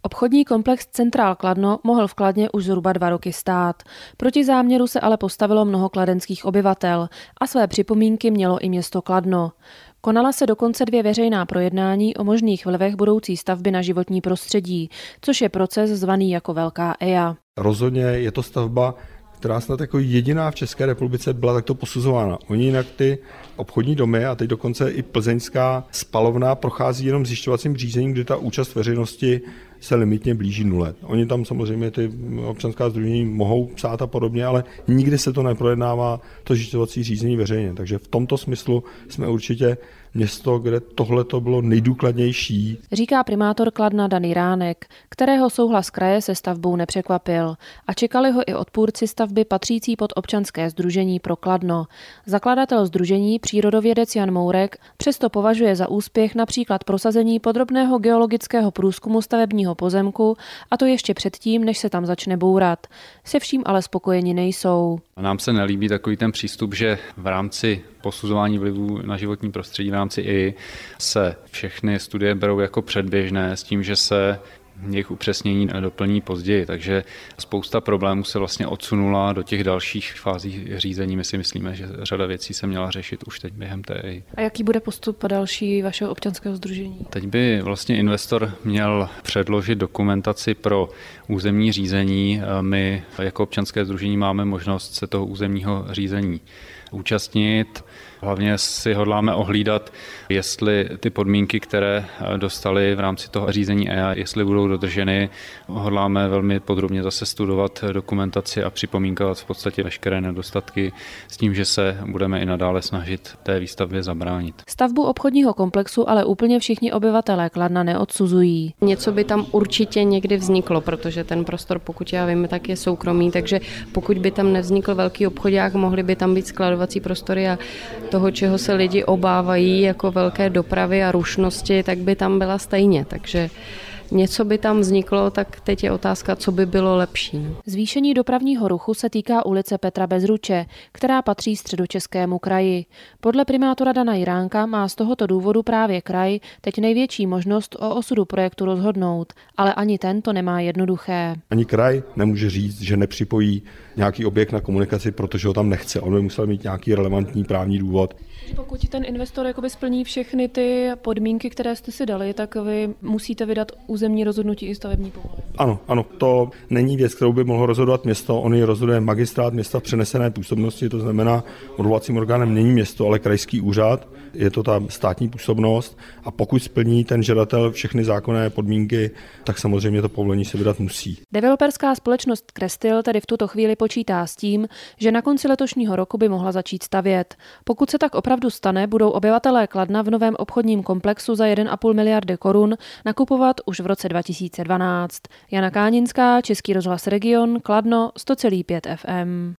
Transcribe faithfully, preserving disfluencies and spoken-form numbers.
Obchodní komplex Centrál Kladno mohl v Kladně už zhruba dva roky stát. Proti záměru se ale postavilo mnoho kladenských obyvatel a své připomínky mělo i město Kladno. Konala se dokonce dvě veřejná projednání o možných vlivech budoucí stavby na životní prostředí, což je proces zvaný jako Velká E I A. Rozhodně je to stavba, která snad jako jediná v České republice byla takto posuzována. Oni jinak ty obchodní domy a teď dokonce i plzeňská spalovna prochází jenom zjišťovacím řízením, kdy ta účast veřejnosti se limitně blíží nule. Oni tam samozřejmě ty občanská sdružení mohou psát a podobně, ale nikdy se to neprojednává to zjišťovací řízení veřejně. Takže v tomto smyslu jsme určitě město, kde tohle to bylo nejdůkladnější. Říká primátor Kladna Dan Jiránek, kterého souhlas kraje se stavbou nepřekvapil a čekali ho i odpůrci stavby patřící pod občanské sdružení pro Kladno. Zakladatel sdružení přírodovědec Jan Mourek přesto považuje za úspěch například prosazení podrobného geologického průzkumu stavebního pozemku, a to ještě předtím, než se tam začne bourat. Se vším ale spokojeni nejsou. Nám se nelíbí takový ten přístup, že v rámci posuzování vlivů na životní prostředí v rámci I I se všechny studie berou jako předběžné s tím, že se jejich upřesnění doplní později, takže spousta problémů se vlastně odsunula do těch dalších fází řízení. My si myslíme, že řada věcí se měla řešit už teď během té I I. A jaký bude postup další vašeho občanského sdružení? Teď by vlastně investor měl předložit dokumentaci pro územní řízení. My jako občanské sdružení máme možnost se toho územního řízení účastnit. Hlavně si hodláme ohlídat, jestli ty podmínky, které dostali v rámci toho řízení E I A, jestli budou dodrženy. Hodláme velmi podrobně zase studovat dokumentaci a připomínkovat v podstatě veškeré nedostatky s tím, že se budeme i nadále snažit té výstavbě zabránit. Stavbu obchodního komplexu ale úplně všichni obyvatelé Kladna neodsuzují. Něco by tam určitě někdy vzniklo, protože ten prostor, pokud já vím, tak je soukromý, takže pokud by tam nevznikl velký obchodák, mohly by tam být skladovací prostory a toho, čeho se lidi obávají, jako velké dopravy a rušnosti, tak by tam byla stejně. Takže něco by tam vzniklo, tak teď je otázka, co by bylo lepší. Zvýšení dopravního ruchu se týká ulice Petra Bezruče, která patří Středočeskému kraji. Podle primátora Dana Jiránka má z tohoto důvodu právě kraj teď největší možnost o osudu projektu rozhodnout, ale ani ten to nemá jednoduché. Ani kraj nemůže říct, že nepřipojí nějaký objekt na komunikaci, protože ho tam nechce. On by musel mít nějaký relevantní právní důvod. Pokud ten investor jakoby splní všechny ty podmínky, které jste si dali, tak vy musíte vydat územní rozhodnutí i stavební povolení. Ano, ano, to není věc, kterou by mohlo rozhodovat město. On ji rozhoduje magistrát města v přenesené působnosti, to znamená, odvolacím orgánem není město, ale krajský úřad. Je to ta státní působnost a pokud splní ten žadatel všechny zákonné podmínky, tak samozřejmě to povolení se vydat musí. Developerská společnost Krestil tedy v tuto chvíli počítá s tím, že na konci letošního roku by mohla začít stavět. Pokud se tak opravdu stane, budou obyvatelé Kladna v novém obchodním komplexu za jedna a půl miliardy korun nakupovat už v roce dva tisíce dvanáct. Jana Káninská, Český rozhlas Region, Kladno, sto celá pět F M.